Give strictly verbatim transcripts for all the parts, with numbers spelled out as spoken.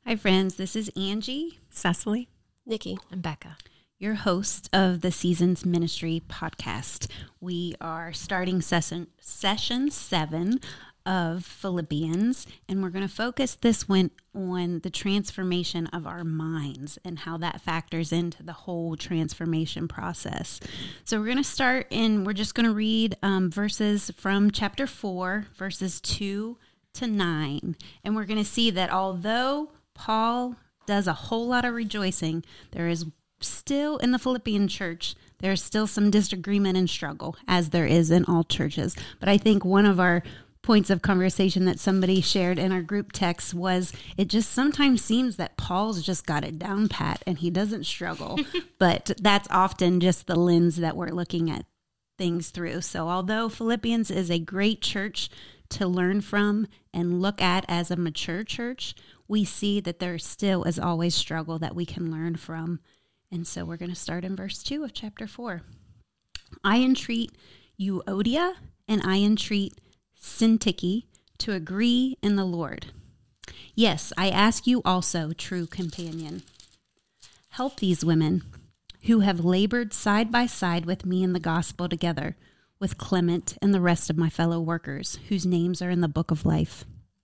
Hi, friends. This is Angie, Cecily, Nikki, and Becca, your host of the Seasons Ministry podcast. We are starting session, session seven of Philippians, and we're going to focus this one on the transformation of our minds and how that factors into the whole transformation process. So we're going to start in, we're just going to read um, verses from chapter four, verses two to nine, and we're going to see that although Paul does a whole lot of rejoicing, there is still in the Philippian church, there's still some disagreement and struggle, as there is in all churches. But I think one of our points of conversation that somebody shared in our group text was it just sometimes seems that Paul's just got it down pat and he doesn't struggle. But that's often just the lens that we're looking at things through. So although Philippians is a great church to learn from and look at as a mature church, we see that there still is always struggle that we can learn from. And so we're going to start in verse two of chapter four. I entreat Euodia and I entreat Syntyche to agree in the Lord. Yes, I ask you also, true companion. Help these women who have labored side by side with me in the gospel together, with Clement and the rest of my fellow workers, whose names are in the book of life.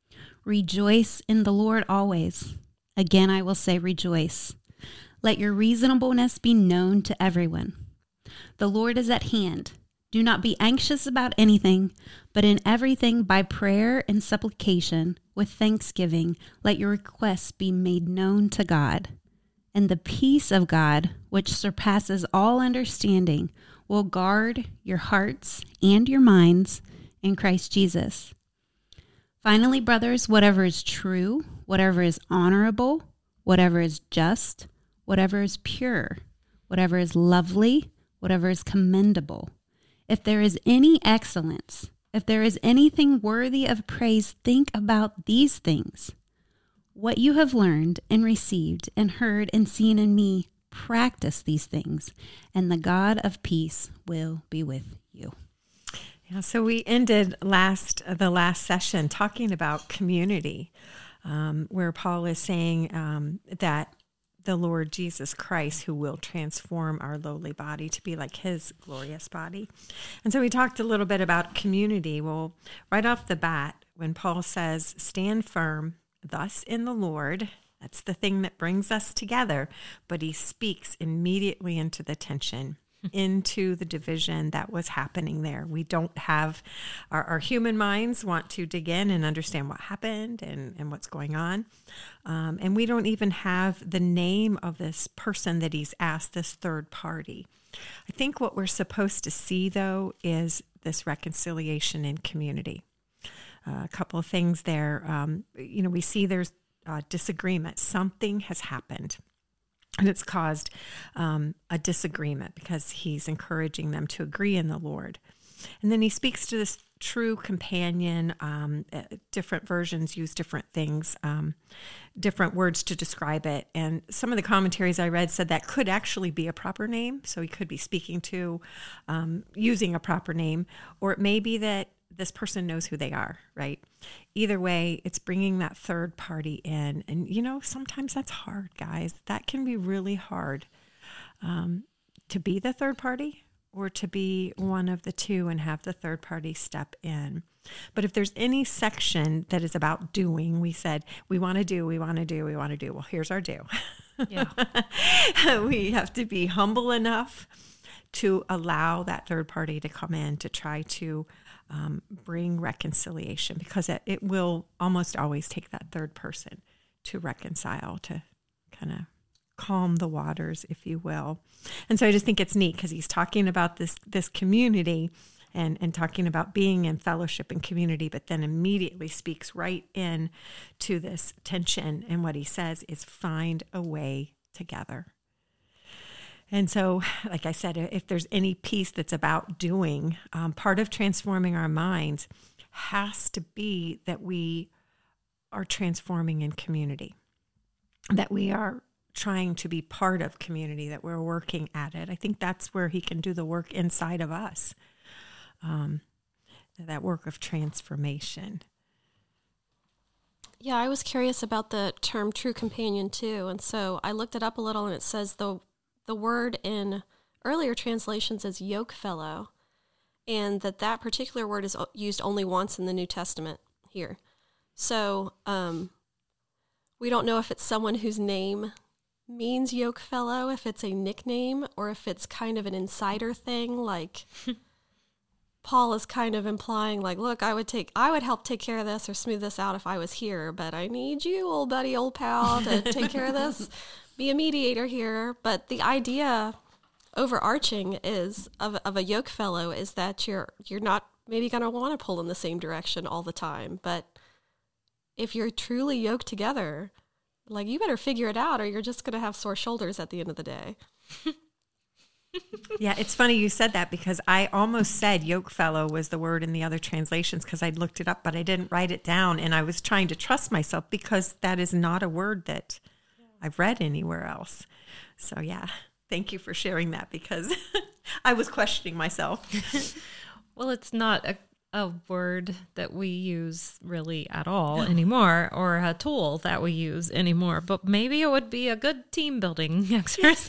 Rejoice in the Lord always. Again, I will say rejoice. Let your reasonableness be known to everyone. The Lord is at hand. Do not be anxious about anything, but in everything by prayer and supplication, with thanksgiving, let your requests be made known to God. And the peace of God, which surpasses all understanding, will guard your hearts and your minds in Christ Jesus. Finally, brothers, whatever is true, whatever is honorable, whatever is just, whatever is pure, whatever is lovely, whatever is commendable, if there is any excellence, if there is anything worthy of praise, think about these things. What you have learned and received and heard and seen in me, practice these things, and the God of peace will be with you. Yeah, so we ended last the last session talking about community, um, where Paul is saying um, that the Lord Jesus Christ, who will transform our lowly body to be like his glorious body. And so we talked a little bit about community. Well, right off the bat, when Paul says, stand firm, thus in the Lord, that's the thing that brings us together. But he speaks immediately into the tension, into the division that was happening there. We don't have, our, our human minds want to dig in and understand what happened and, and what's going on. Um, and we don't even have the name of this person that he's asked, this third party. I think what we're supposed to see, though, is this reconciliation in community. Uh, a couple of things there. Um, you know, we see there's uh, disagreement. Something has happened. And it's caused um, a disagreement because he's encouraging them to agree in the Lord. And then he speaks to this true companion. Um, different versions use different things, um, different words to describe it. And some of the commentaries I read said that could actually be a proper name. So he could be speaking to, um, using a proper name. Or it may be that this person knows who they are, right? Either way, it's bringing that third party in. And, you know, sometimes that's hard, guys. That can be really hard um, to be the third party or to be one of the two and have the third party step in. But if there's any section that is about doing, we said, we want to do, we want to do, we want to do. Well, here's our do. Yeah. We have to be humble enough to allow that third party to come in to try to um, bring reconciliation, because it, it will almost always take that third person to reconcile, to kind of calm the waters, if you will. And so I just think it's neat because he's talking about this this community and, and talking about being in fellowship and community, but then immediately speaks right in to this tension. And what he says is find a way together. And so, like I said, if there's any piece that's about doing, um, part of transforming our minds has to be that we are transforming in community, that we are trying to be part of community, that we're working at it. I think that's where he can do the work inside of us, um, that work of transformation. Yeah, I was curious about the term true companion too. And so I looked it up a little, and it says the the word in earlier translations is yoke fellow, and that that particular word is used only once in the New Testament here. So um, we don't know if it's someone whose name means yoke fellow, if it's a nickname, or if it's kind of an insider thing, like Paul is kind of implying, like, look, I would take, I would help take care of this or smooth this out if I was here, but I need you, old buddy, old pal, to take care of this, be a mediator here. But the idea overarching is of, of a yoke fellow is that you're you're not maybe going to want to pull in the same direction all the time, but if you're truly yoked together, like, you better figure it out, or you're just going to have sore shoulders at the end of the day. Yeah, it's funny you said that, because I almost said yoke fellow was the word in the other translations, because I'd looked it up, but I didn't write it down, and I was trying to trust myself, because that is not a word that I've read anywhere else. So yeah, thank you for sharing that, because I was questioning myself. Well, it's not a a word that we use really at all no. anymore, or a tool that we use anymore, but maybe it would be a good team building exercise.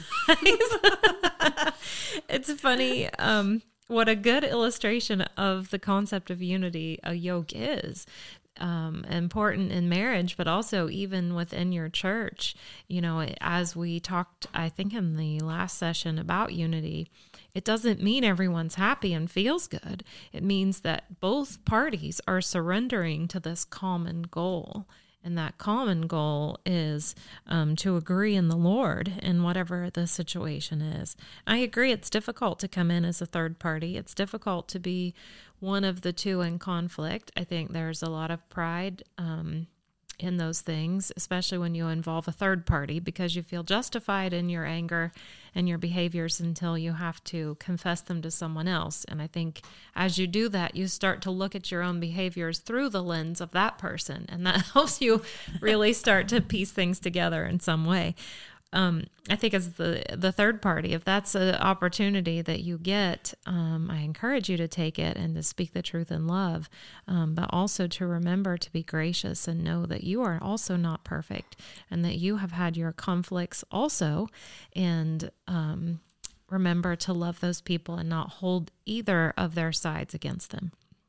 It's funny um, what a good illustration of the concept of unity a yoke is. Um, important in marriage, but also even within your church. You know, as we talked, I think in the last session about unity, it doesn't mean everyone's happy and feels good. It means that both parties are surrendering to this common goal. And that common goal is um, to agree in the Lord in whatever the situation is. I agree it's difficult to come in as a third party. It's difficult to be one of the two in conflict. I think there's a lot of pride um, in those things, especially when you involve a third party, because you feel justified in your anger and your behaviors until you have to confess them to someone else. And I think as you do that, you start to look at your own behaviors through the lens of that person, and that helps you really start to piece things together in some way. Um, I think as the the third party, if that's an opportunity that you get, um, I encourage you to take it and to speak the truth in love, um, but also to remember to be gracious and know that you are also not perfect, and that you have had your conflicts also, and um, remember to love those people and not hold either of their sides against them.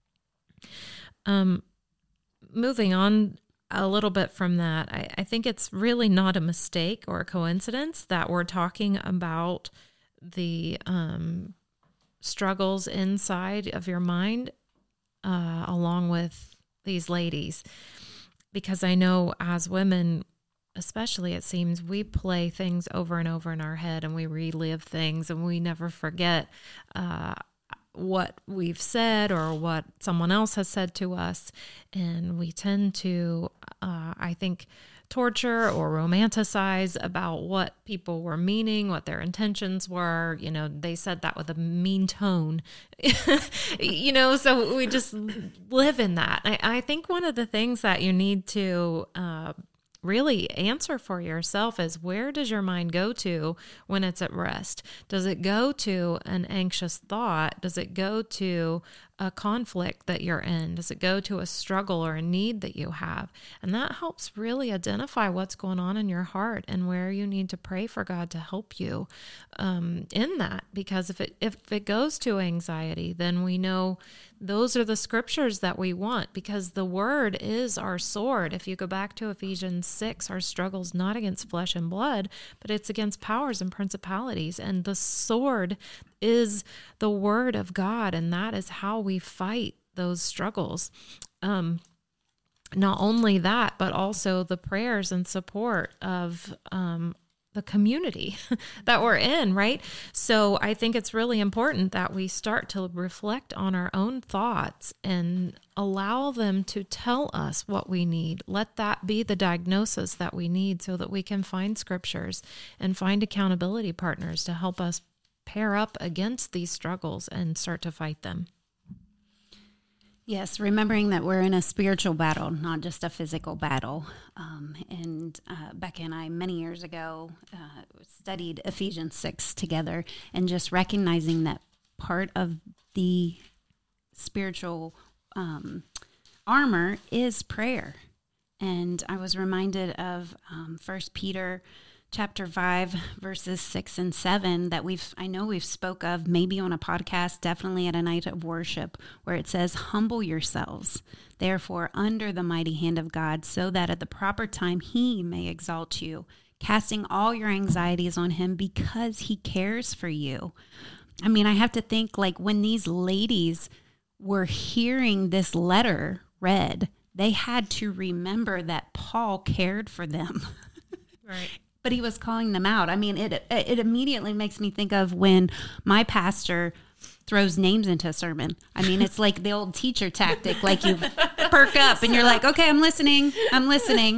Um, moving on a little bit from that, I, I think it's really not a mistake or a coincidence that we're talking about the um, struggles inside of your mind uh, along with these ladies, because I know as women, especially, it seems we play things over and over in our head, and we relive things, and we never forget uh what we've said or what someone else has said to us. And we tend to, uh, I think, torture or romanticize about what people were meaning, what their intentions were. You know, they said that with a mean tone, you know, so we just live in that. I, I think one of the things that you need to, uh, really answer for yourself is, where does your mind go to when it's at rest? Does it go to an anxious thought? Does it go to a conflict that you're in? Does it go to a struggle or a need that you have? And that helps really identify what's going on in your heart and where you need to pray for God to help you um, in that. Because if it if it goes to anxiety, then we know those are the scriptures that we want, because the word is our sword. If you go back to Ephesians six, our struggle's not against flesh and blood, but it's against powers and principalities. And the sword is the word of God, and that is how we fight those struggles. Um, not only that, but also the prayers and support of um, the community that we're in, right? So I think it's really important that we start to reflect on our own thoughts and allow them to tell us what we need. Let that be the diagnosis that we need, so that we can find scriptures and find accountability partners to help us pair up against these struggles and start to fight them. Yes, remembering that we're in a spiritual battle, not just a physical battle. Um, and uh, Becca and I, many years ago, uh, studied Ephesians six together, and just recognizing that part of the spiritual um, armor is prayer. And I was reminded of um, First Peter chapter five, verses six and seven that we've, I know we've spoke of maybe on a podcast, definitely at a night of worship, where it says, humble yourselves, therefore, under the mighty hand of God, so that at the proper time he may exalt you, casting all your anxieties on him because he cares for you. I mean, I have to think, like, when these ladies were hearing this letter read, they had to remember that Paul cared for them. Right. But he was calling them out. I mean, it it immediately makes me think of when my pastor throws names into a sermon. I mean, it's like the old teacher tactic, like you perk up and you're like, okay, I'm listening, I'm listening.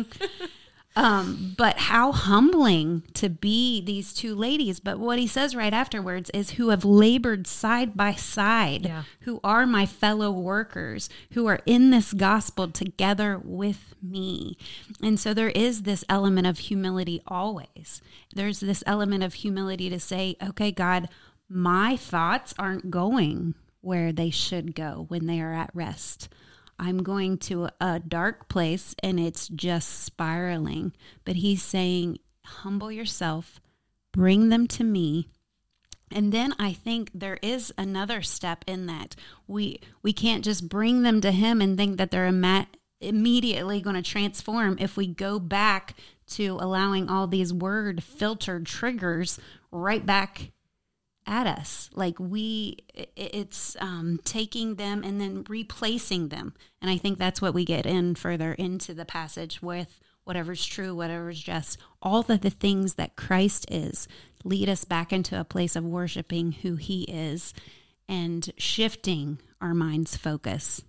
Um, but how humbling to be these two ladies. But what he says right afterwards is, who have labored side by side, Yeah. who are my fellow workers, who are in this gospel together with me. And so there is this element of humility always. There's this element of humility to say, okay, God, my thoughts aren't going where they should go when they are at rest. I'm going to a dark place and it's just spiraling. But he's saying, humble yourself, bring them to me. And then I think there is another step in that. We we can't just bring them to him and think that they're ima- immediately going to transform if we go back to allowing all these word filtered triggers right back at us. Like we, it's um, taking them and then replacing them. And I think that's what we get in further into the passage with whatever's true, whatever's just, all of the things that Christ is, lead us back into a place of worshiping who he is and shifting our mind's focus.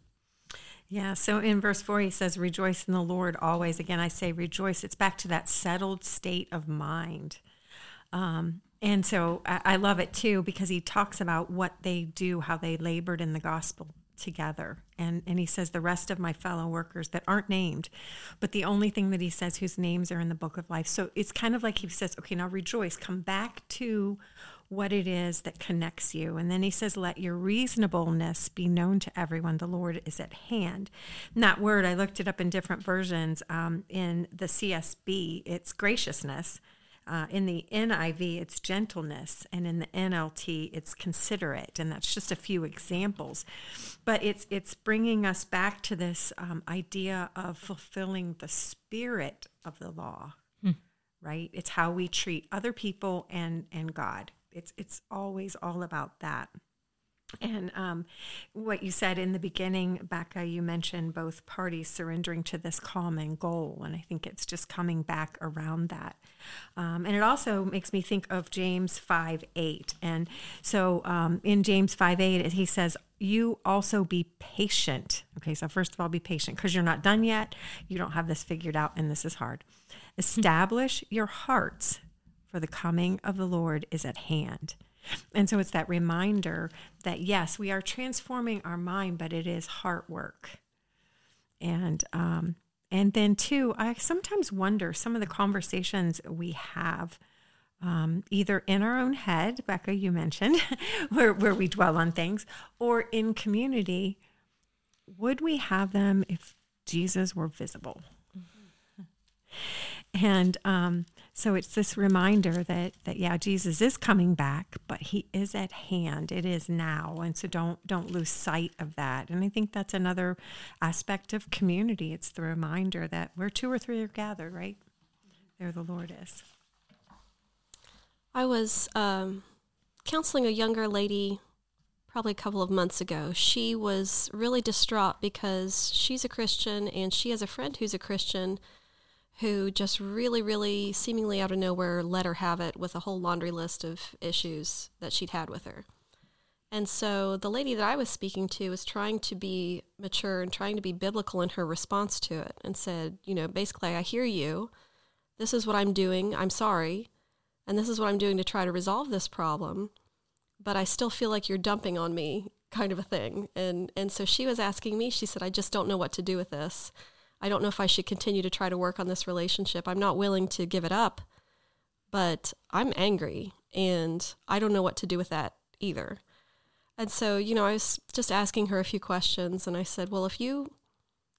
Yeah, so in verse four, he says, rejoice in the Lord always. Again, I say rejoice. It's back to that settled state of mind. Um, and so I, I love it too, because he talks about what they do, how they labored in the gospel together. And, and he says, the rest of my fellow workers that aren't named, but the only thing that he says whose names are in the book of life. So it's kind of like he says, okay, now rejoice, come back to what it is that connects you. And then he says, let your reasonableness be known to everyone. The Lord is at hand. And that word, I looked it up in different versions. Um, in the C S B, it's graciousness. Uh, in the N I V, it's gentleness. And in the N L T, it's considerate. And that's just a few examples. But it's it's bringing us back to this um, idea of fulfilling the spirit of the law, hmm. right? It's how we treat other people and, and God. It's it's always all about that. And um, what you said in the beginning, Becca, you mentioned both parties surrendering to this common goal. And I think it's just coming back around that. Um, and it also makes me think of James five eight. And so um, in James five eight, he says, you also be patient. Okay, so first of all, be patient because you're not done yet. You don't have this figured out, and this is hard. Establish your hearts, for the coming of the Lord is at hand. And so it's that reminder that, yes, we are transforming our mind, but it is heart work. And um, and then, too, I sometimes wonder some of the conversations we have, um, either in our own head, Becca, you mentioned, where, where we dwell on things, or in community, would we have them if Jesus were visible? Mm-hmm. And um, so it's this reminder that, that, yeah, Jesus is coming back, but he is at hand. It is now. And so don't don't lose sight of that. And I think that's another aspect of community. It's the reminder that where two or three are gathered, right? There the Lord is. I was um, counseling a younger lady probably a couple of months ago. She was really distraught because she's a Christian and she has a friend who's a Christian who just really, really seemingly out of nowhere let her have it with a whole laundry list of issues that she'd had with her. And so the lady that I was speaking to was trying to be mature and trying to be biblical in her response to it and said, you know, basically, I hear you. This is what I'm doing. I'm sorry. And this is what I'm doing to try to resolve this problem. But I still feel like you're dumping on me, kind of a thing. And and so she was asking me, she said, I just don't know what to do with this. I don't know if I should continue to try to work on this relationship. I'm not willing to give it up, but I'm angry and I don't know what to do with that either. And so, you know, I was just asking her a few questions and I said, well, if you,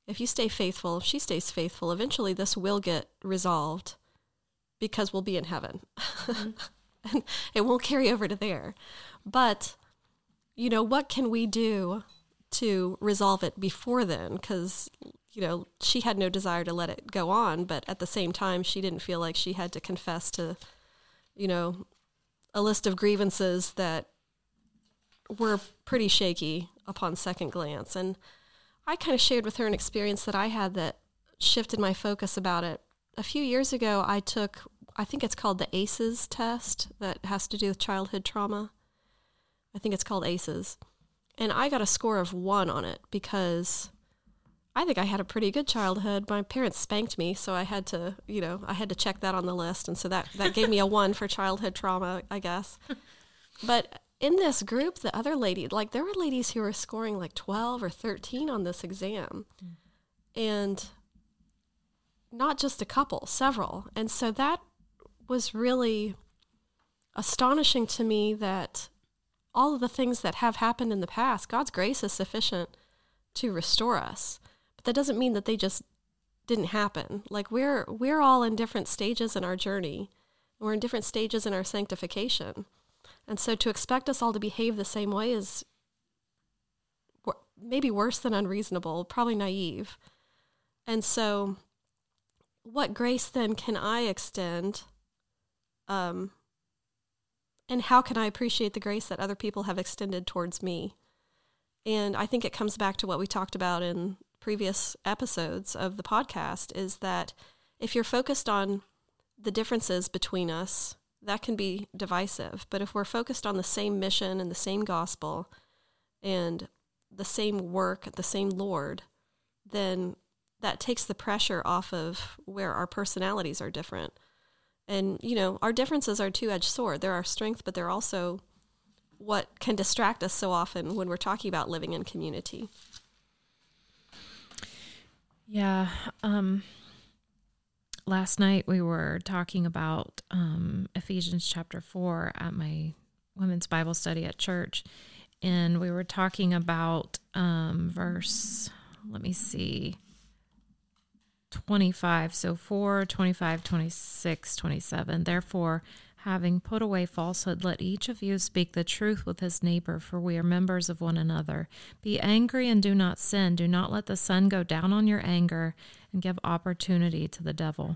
if you stay faithful, if she stays faithful, eventually this will get resolved because we'll be in heaven. Mm-hmm. And it won't carry over to there. But, you know, what can we do to resolve it before then? Because, you know, she had no desire to let it go on, but at the same time, she didn't feel like she had to confess to, you know, a list of grievances that were pretty shaky upon second glance. And I kind of shared with her an experience that I had that shifted my focus about it. A few years ago, I took, I think it's called the A C Es test that has to do with childhood trauma. I think it's called A C Es. And I got a score of one on it because I think I had a pretty good childhood. My parents spanked me, so I had to, you know, I had to check that on the list. And so that, that gave me a one for childhood trauma, I guess. But in this group, the other lady, like there were ladies who were scoring like twelve or thirteen on this exam. Mm. And not just a couple, several. And so that was really astonishing to me that all of the things that have happened in the past, God's grace is sufficient to restore us. But that doesn't mean that they just didn't happen. Like we're we're all in different stages in our journey. We're in different stages in our sanctification. And so to expect us all to behave the same way is maybe worse than unreasonable, probably naive. And so what grace then can I extend? Um, and how can I appreciate the grace that other people have extended towards me? And I think it comes back to what we talked about in previous episodes of the podcast, is that if you're focused on the differences between us, that can be divisive. But if we're focused on the same mission and the same gospel and the same work, the same Lord, then that takes the pressure off of where our personalities are different. And, you know, our differences are a two-edged sword. They're our strength, but they're also what can distract us so often when we're talking about living in community. Yeah. Um, last night we were talking about um, Ephesians chapter four at my women's Bible study at church. And we were talking about um, verse, let me see, twenty-five. So four, twenty-five, twenty-six, twenty-seven. Therefore, having put away falsehood, let each of you speak the truth with his neighbor, for we are members of one another. Be angry and do not sin. Do not let the sun go down on your anger, and give opportunity to the devil.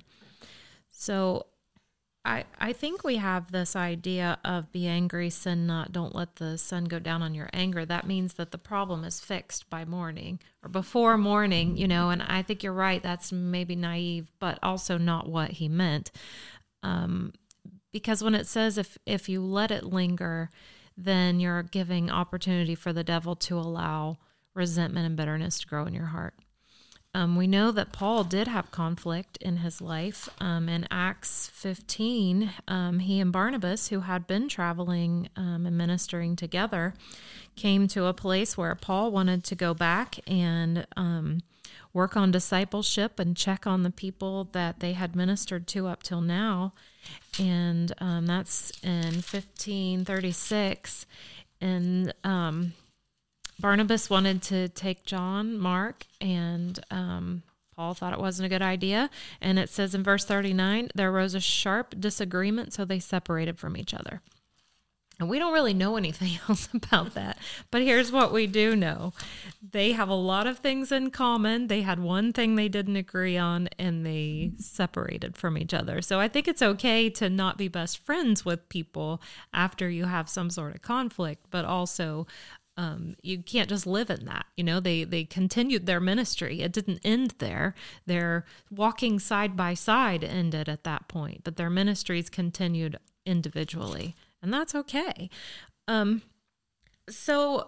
So I I think we have this idea of be angry, sin not, don't let the sun go down on your anger. That means that the problem is fixed by morning or before morning, you know, and I think you're right. That's maybe naive, but also not what he meant. Um, because when it says if, if you let it linger, then you're giving opportunity for the devil to allow resentment and bitterness to grow in your heart. Um, we know that Paul did have conflict in his life. Um, in Acts fifteen, um, he and Barnabas, who had been traveling um, and ministering together, came to a place where Paul wanted to go back and um, work on discipleship and check on the people that they had ministered to up till now. And um, that's in fifteen thirty-six. And um Barnabas wanted to take John, Mark, and um, Paul thought it wasn't a good idea. And it says in verse thirty-nine, there arose a sharp disagreement, so they separated from each other. And we don't really know anything else about that. But here's what we do know. They have a lot of things in common. They had one thing they didn't agree on, and they separated from each other. So I think it's okay to not be best friends with people after you have some sort of conflict, but also Um, you can't just live in that. You know, they, they continued their ministry. It didn't end there. Their walking side by side ended at that point, but their ministries continued individually, and that's okay. Um, so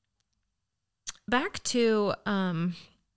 back to um,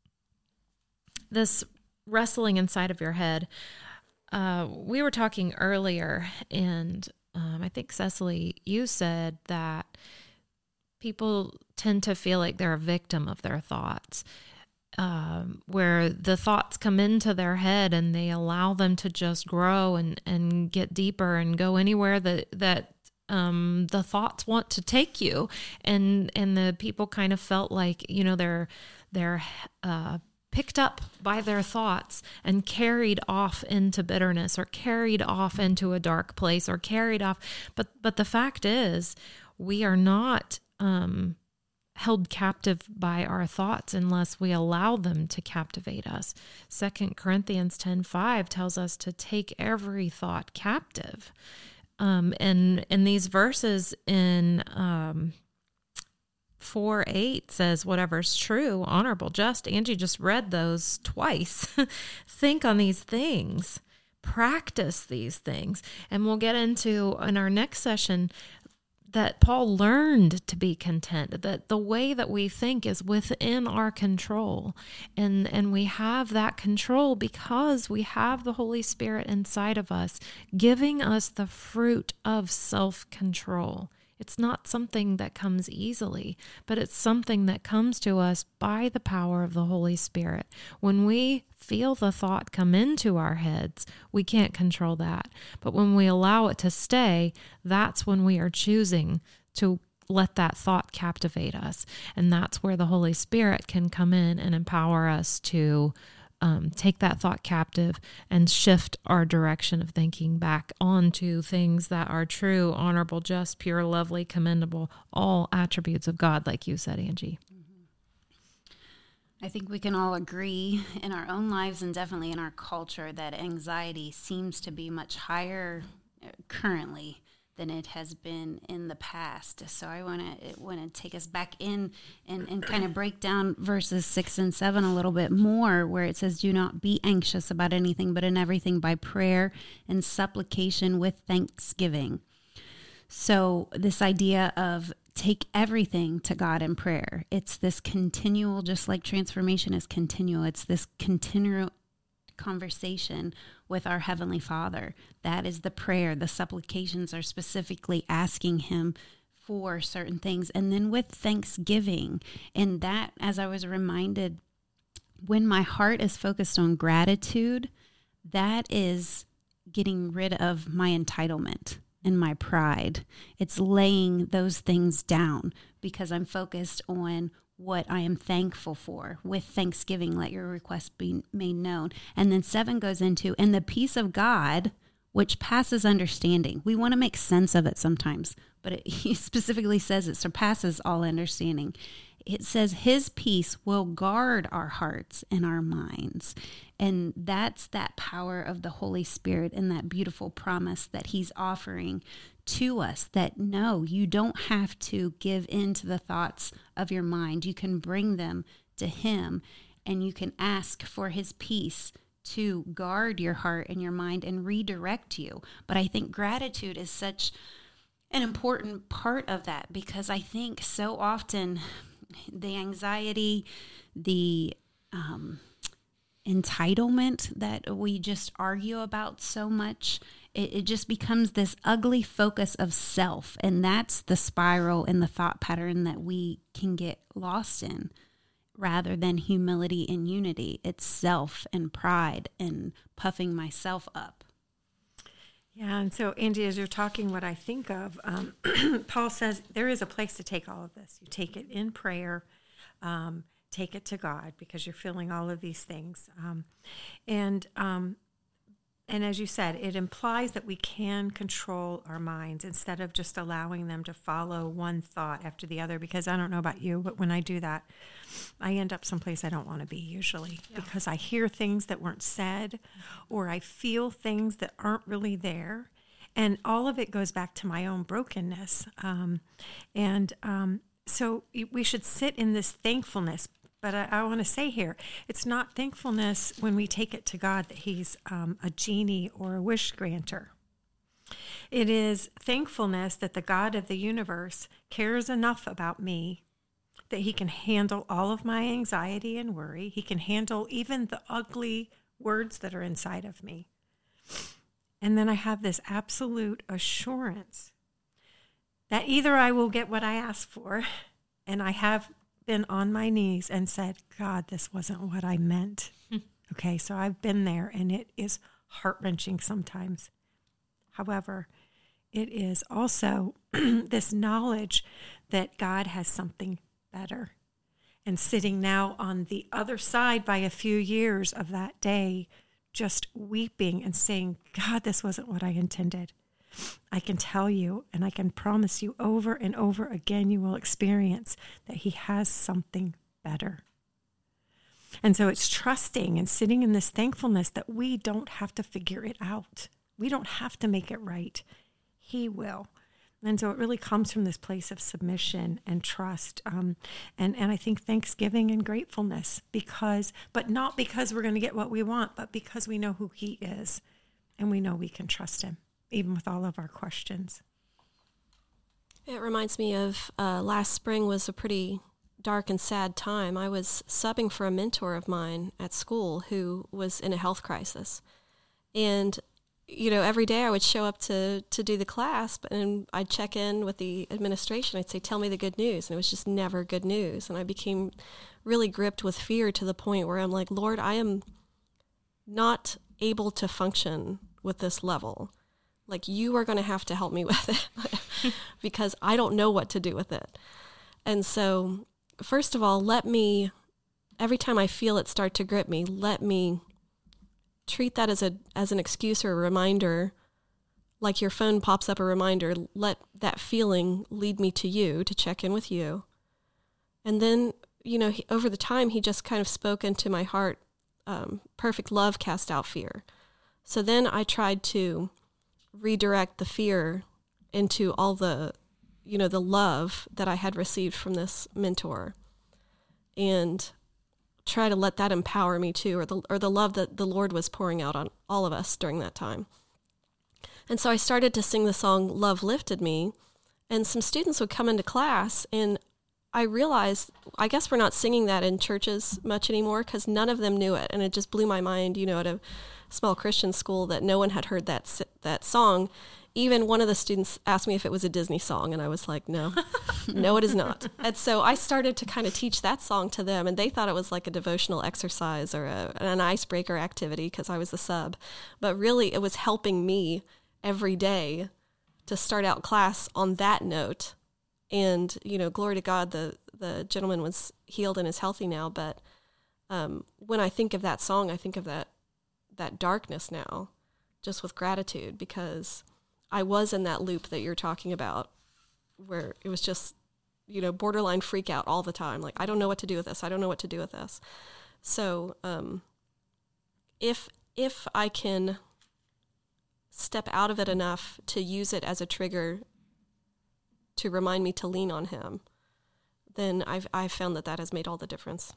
this wrestling inside of your head. Uh, we were talking earlier, and um, I think, Cecily, you said that people tend to feel like they're a victim of their thoughts, um, where the thoughts come into their head and they allow them to just grow and, and get deeper and go anywhere that that um, the thoughts want to take you. And and the people kind of felt like, you know, their their uh, picked up by their thoughts and carried off into bitterness or carried off into a dark place or carried off. But, but the fact is, we are not um, held captive by our thoughts unless we allow them to captivate us. Second Corinthians ten five tells us to take every thought captive. Um, and in these verses in um, four eight says, whatever's true, honorable, just. Angie just read those twice. Think on these things. Practice these things. And we'll get into, in our next session, that Paul learned to be content, that the way that we think is within our control. And, and we have that control because we have the Holy Spirit inside of us, giving us the fruit of self-control. It's not something that comes easily, but it's something that comes to us by the power of the Holy Spirit. When we feel the thought come into our heads, we can't control that. But when we allow it to stay, that's when we are choosing to let that thought captivate us. And that's where the Holy Spirit can come in and empower us to Um, take that thought captive and shift our direction of thinking back onto things that are true, honorable, just, pure, lovely, commendable, all attributes of God, like you said, Angie. I think we can all agree in our own lives and definitely in our culture that anxiety seems to be much higher currently than it has been in the past. So I want to want to take us back in and, and kind of break down verses six and seven a little bit more, where it says, do not be anxious about anything, but in everything by prayer and supplication with thanksgiving. So this idea of take everything to God in prayer. It's this continual, just like transformation is continual. It's this continual conversation with our Heavenly Father. That is the prayer. The supplications are specifically asking Him for certain things. And then with thanksgiving, and that, as I was reminded, when my heart is focused on gratitude, that is getting rid of my entitlement and my pride. It's laying those things down because I'm focused on what I am thankful for. With thanksgiving, let your requests be made known. And then seven goes into, and the peace of God, which passes understanding. We want to make sense of it sometimes, but it, he specifically says it surpasses all understanding. It says his peace will guard our hearts and our minds. And that's that power of the Holy Spirit and that beautiful promise that he's offering to us, that no, you don't have to give in to the thoughts of your mind. You can bring them to him and you can ask for his peace to guard your heart and your mind and redirect you. But I think gratitude is such an important part of that, because I think so often the anxiety, the um, entitlement that we just argue about so much, it, it just becomes this ugly focus of self. And that's the spiral and the thought pattern that we can get lost in, rather than humility and unity. It's self and pride and puffing myself up. Yeah, and so, Angie, as you're talking, what I think of, um, Paul says there is a place to take all of this. You take it in prayer, um, take it to God, because you're feeling all of these things. Um, and um, and as you said, it implies that we can control our minds instead of just allowing them to follow one thought after the other. Because I don't know about you, but when I do that, I end up someplace I don't want to be usually, yeah. because I hear things that weren't said, or I feel things that aren't really there. And all of it goes back to my own brokenness. Um, and um, so we should sit in this thankfulness. But I, I want to say here, it's not thankfulness when we take it to God that he's um, a genie or a wish granter. It is thankfulness that the God of the universe cares enough about me that he can handle all of my anxiety and worry. He can handle even the ugly words that are inside of me. And then I have this absolute assurance that either I will get what I ask for, and I have been on my knees and said, God, this wasn't what I meant. Okay, so I've been there, and it is heart-wrenching sometimes. However, it is also this knowledge that God has something better. and sitting now on the other side by a few years of that day, just weeping and saying, God, this wasn't what I intended. I can tell you, and I can promise you over and over again, you will experience that he has something better. And so it's trusting and sitting in this thankfulness that we don't have to figure it out. We don't have to make it right. He will. And so it really comes from this place of submission and trust. Um, and, and I think thanksgiving and gratefulness, because, but not because we're going to get what we want, but because we know who he is and we know we can trust him, even with all of our questions. It reminds me of uh, last spring was a pretty dark and sad time. I was subbing for a mentor of mine at school who was in a health crisis. And, you know, every day I would show up to, to do the class, and I'd check in with the administration. I'd say, tell me the good news. And it was just never good news. And I became really gripped with fear to the point where I'm like, Lord, I am not able to function with this level. Like, you are going to have to help me with it because I don't know what to do with it. And so, first of all, let me, every time I feel it start to grip me, let me treat that as a as an excuse or a reminder, like your phone pops up a reminder. Let that feeling lead me to you, to check in with you. And then, you know, he, over the time, he just kind of spoke into my heart, um, perfect love cast out fear. So then I tried to redirect the fear into all the, you know, the love that I had received from this mentor, and try to let that empower me too, or the or the love that the Lord was pouring out on all of us during that time. And so I started to sing the song Love Lifted Me, and some students would come into class, and I realized, I guess we're not singing that in churches much anymore because none of them knew it, and it just blew my mind, you know, at a small Christian school that no one had heard that that song. Even one of the students asked me if it was a Disney song, and I was like, no, no, it is not. And so I started to kind of teach that song to them, and they thought it was like a devotional exercise or a, an icebreaker activity because I was the sub. But really, it was helping me every day to start out class on that note. And, you know, glory to God, the, the gentleman was healed and is healthy now. But um, when I think of that song, I think of that that darkness now, just with gratitude, because I was in that loop that you're talking about where it was just, you know, borderline freak out all the time. Like, I don't know what to do with this. I don't know what to do with this. So um, if if I can step out of it enough to use it as a trigger to remind me to lean on him, then I've I've found that that has made all the difference.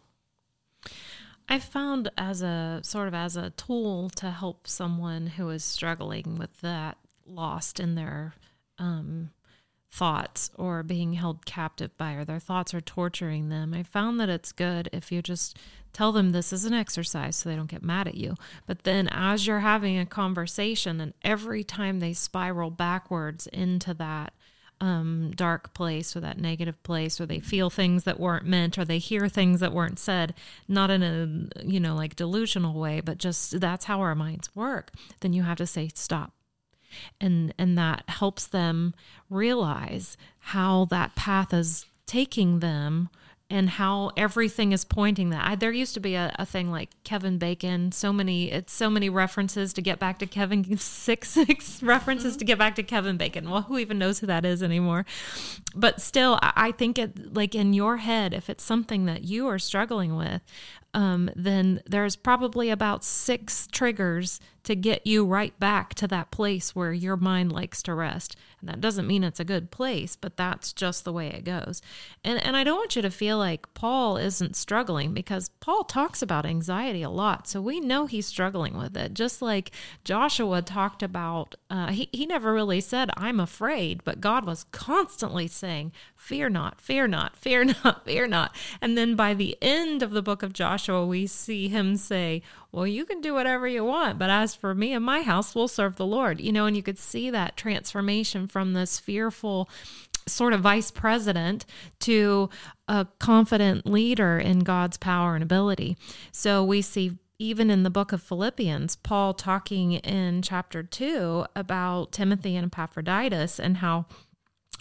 I found as a sort of as a tool to help someone who is struggling with that, lost in their um, thoughts or being held captive by, or their thoughts are torturing them. I found that it's good if you just tell them this is an exercise so they don't get mad at you. But then as you're having a conversation, and every time they spiral backwards into that um, dark place or that negative place, or they feel things that weren't meant, or they hear things that weren't said, not in a, you know, like delusional way, but just that's how our minds work, then you have to say, stop. And and that helps them realize how that path is taking them and how everything is pointing that. I, there used to be a, a thing like Kevin Bacon, so many, it's so many references to get back to Kevin, six, six references mm-hmm. to get back to Kevin Bacon. Well, who even knows who that is anymore? But still, I, I think it, like in your head, if it's something that you are struggling with, um, then there's probably about six triggers to get you right back to that place where your mind likes to rest. And that doesn't mean it's a good place, but that's just the way it goes. And and I don't want you to feel like Paul isn't struggling, because Paul talks about anxiety a lot. So we know he's struggling with it. Just like Joshua talked about, uh, he, he never really said, I'm afraid, but God was constantly saying, fear not, fear not, fear not, fear not. And then by the end of the book of Joshua, we see him say, well, you can do whatever you want, but as for me and my house, we'll serve the Lord. You know, and you could see that transformation from this fearful sort of vice president to a confident leader in God's power and ability. So we see even in the book of Philippians, Paul talking in chapter two about Timothy and Epaphroditus and how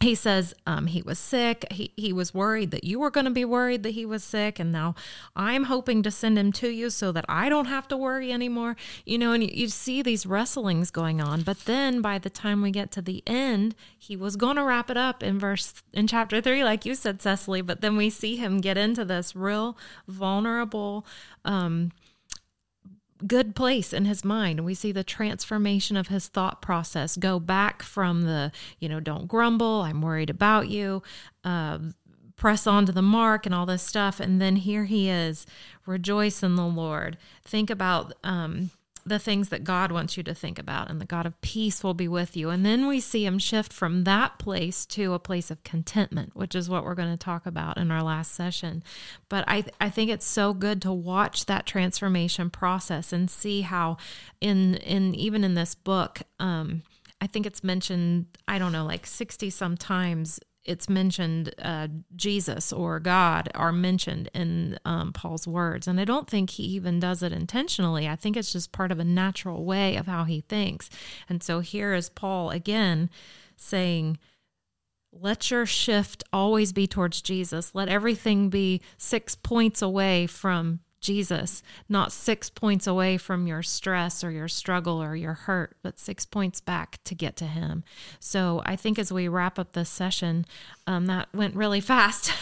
he says um, he was sick. He, he was worried that you were going to be worried that he was sick. And now I'm hoping to send him to you so that I don't have to worry anymore. You know, and you, you see these wrestlings going on. But then by the time we get to the end, he was going to wrap it up in verse, in chapter three, like you said, Cecily. But then we see him get into this real vulnerable, um, good place in his mind. We see the transformation of his thought process go back from the, you know, don't grumble, I'm worried about you, uh, press on to the mark and all this stuff. And then here he is, rejoice in the Lord. Think about um, the things that God wants you to think about, and the God of peace will be with you. And then we see him shift from that place to a place of contentment, which is what we're going to talk about in our last session. But I I think it's so good to watch that transformation process and see how in in even in this book, um, I think it's mentioned, I don't know, like sixty some times it's mentioned uh, Jesus or God are mentioned in um, Paul's words. And I don't think he even does it intentionally. I think it's just part of a natural way of how he thinks. And so here is Paul again saying, let your shift always be towards Jesus. Let everything be six points away from Jesus, not six points away from your stress or your struggle or your hurt, but six points back to get to him. So I think as we wrap up this session, um, that went really fast.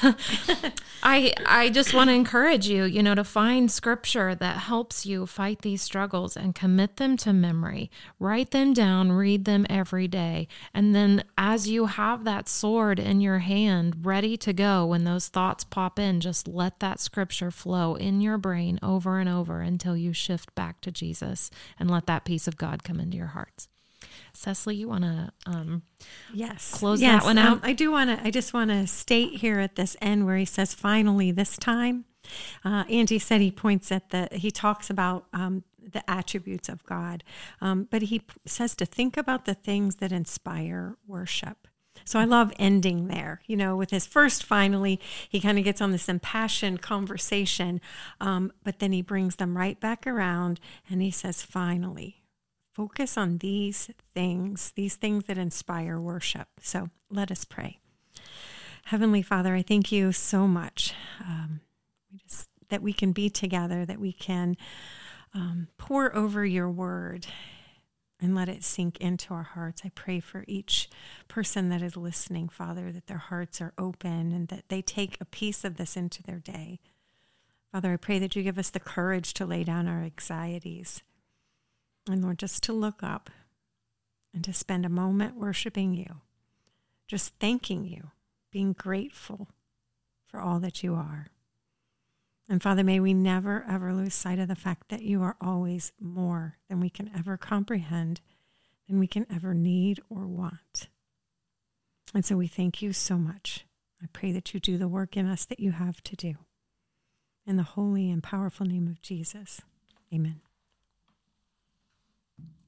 I I just want to encourage you, you know, to find scripture that helps you fight these struggles and commit them to memory. Write them down, read them every day. And then as you have that sword in your hand ready to go, when those thoughts pop in, just let that scripture flow in your brain over and over until you shift back to Jesus and let that peace of God come into your hearts. Cecily, you want to um, yes close yes, that one out? Um, I do want to. I just want to state here at this end where he says, "Finally, this time." Uh, Andy said he points at the. He talks about um, the attributes of God, um, but he p- says to think about the things that inspire worship. So I love ending there, you know, with his first finally, he kind of gets on this impassioned conversation, um, but then he brings them right back around and he says, finally, focus on these things, these things that inspire worship. So let us pray. Heavenly Father, I thank you so much um, we just, that we can be together, that we can um, pour over your word and let it sink into our hearts. I pray for each person that is listening, Father, that their hearts are open and that they take a piece of this into their day. Father, I pray that you give us the courage to lay down our anxieties. And Lord, just to look up and to spend a moment worshiping you, just thanking you, being grateful for all that you are. And Father, may we never, ever lose sight of the fact that you are always more than we can ever comprehend, than we can ever need or want. And so we thank you so much. I pray that you do the work in us that you have to do. In the holy and powerful name of Jesus, amen.